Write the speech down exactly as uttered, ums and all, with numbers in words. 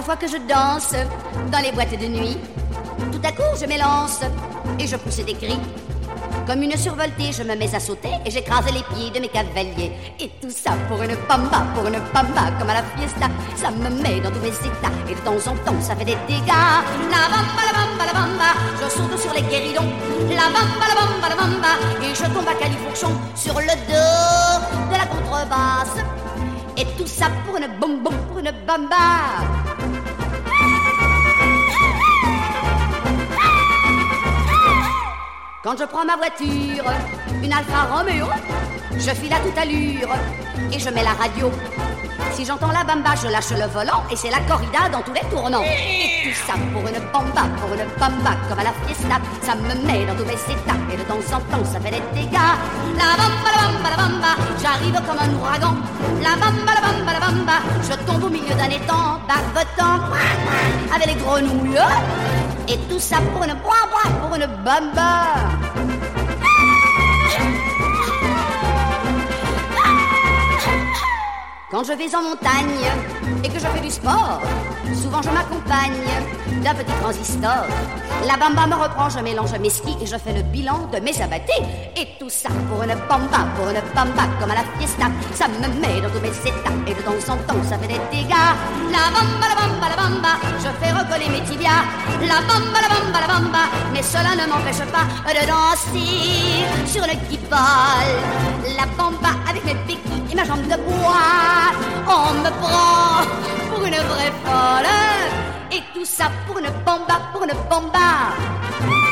fois que je danse dans les boîtes de nuit, tout à coup je m'élance et je pousse des cris. Comme une survoltée, je me mets à sauter et j'écrase les pieds de mes cavaliers. Et tout ça pour une bamba, pour une bamba, comme à la fiesta. Ça me met dans tous mes états et de temps en temps ça fait des dégâts. La bamba, la bamba, la bamba, je saute sur les guéridons. La bamba, la bamba, la bamba, et je tombe à califourchon sur le dos de la contrebasse. Et tout ça pour une bonbon, pour une bamba. Quand je prends ma voiture, une Alfa Romeo, je file à toute allure et je mets la radio. Si j'entends la bamba, je lâche le volant et c'est la corrida dans tous les tournants. Et tout ça pour une bamba, pour une bamba, comme à la fiesta. Ça me met dans tous mes états et de temps en temps ça fait des dégâts. La bamba, la bamba, la bamba, j'arrive comme un ouragan. La bamba, la bamba, la bamba, je tombe au milieu d'un étang, barbotant avec les grenouilles. Et tout ça pour une bois, bois, pour une bamba. Quand je vais en montagne et que je fais du sport, souvent je m'accompagne d'un petit transistor. La bamba me reprend, je mélange mes skis et je fais le bilan de mes abattés. Et tout ça pour une bamba, pour une bamba, comme à la fiesta. Ça me met dans tous mes états et de temps en temps ça fait des dégâts. La bamba, la bamba, la bamba, je fais recoller mes tibias. La bamba, la bamba, la bamba, mais cela ne m'empêche pas de danser sur le guibole. La bamba avec mes béquilles et ma jambe de bois. On me prend pour une vraie folle. Et tout ça pour une bamba, pour une bamba.